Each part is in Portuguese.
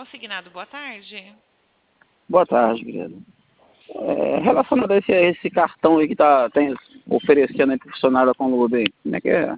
Consignado, boa tarde. Boa tarde, querido. Relacionado a esse cartão aí que tem oferecendo aí pro funcionário da Conludo aí, como é que é?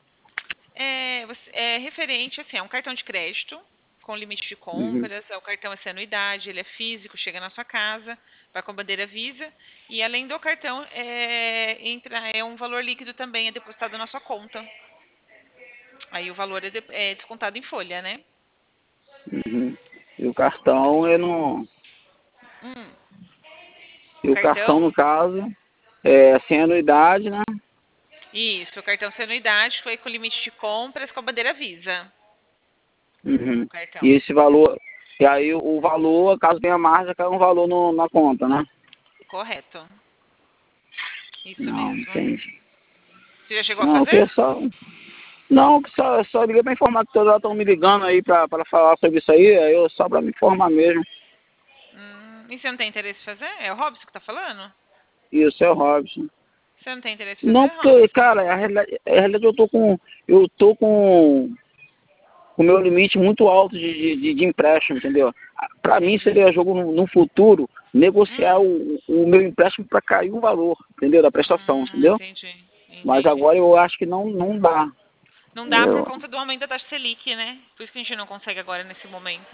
É referente, assim, é um cartão de crédito com limite de compras, o cartão é sem anuidade, ele é físico, chega na sua casa, vai com a bandeira Visa, e além do cartão, é um valor líquido também, é depositado na sua conta. Aí o valor é descontado em folha, né? Uhum. E o cartão, eu não... Hum, E o cartão, cartão, no caso, é sem anuidade, né? isso, o cartão sem anuidade foi com limite de compras com a bandeira Visa, o Uhum. E cartão. esse valor... E aí o valor, caso tenha margem, cai um valor na conta, né? Correto. Isso Não, mesmo. entendi. Você já chegou a Não, eu fazer? queria só... Não, que só liguei pra informar que todos estão me ligando aí pra falar sobre isso aí só pra me informar mesmo. E você não tem interesse em fazer? É o Robson que tá falando? Isso, é o Robson. Você não tem interesse em fazer, Não, porque, Robson? cara, a realidade eu tô com o meu limite muito alto de empréstimo, entendeu? Pra mim Entendi. seria jogo no futuro negociar Hum, o meu empréstimo pra cair o valor, entendeu? Da prestação, entendeu? entendi. Mas Entendi. agora eu acho que não dá. Não dá por Eu, conta do aumento da taxa Selic, né? Por isso que a gente não consegue agora nesse momento.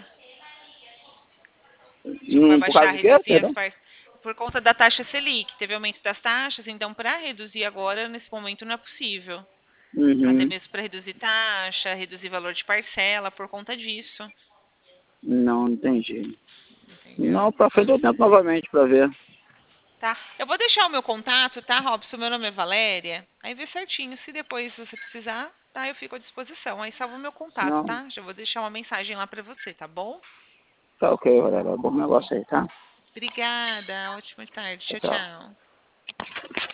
Tipo, vai por baixar, causa do quê, reduzir as perdão? partes. Por conta da taxa Selic. Teve aumento das taxas, então para reduzir agora, nesse momento, não é possível. Até Uhum. mesmo para reduzir taxa, reduzir valor de parcela, por conta disso. Não entendi. Entendeu? Não, pra frente eu tento novamente pra ver. Tá. Eu vou deixar o meu contato, tá, Robson? Meu nome é Valéria. Aí vê certinho. Se depois você precisar, tá, eu fico à disposição. Aí salva o meu contato, Não, tá? Já vou deixar uma mensagem lá pra você, tá bom? tá ok, galera. Bom negócio aí, tá? Obrigada. Ótima tarde. Tchau, Tchau, tchau. tchau.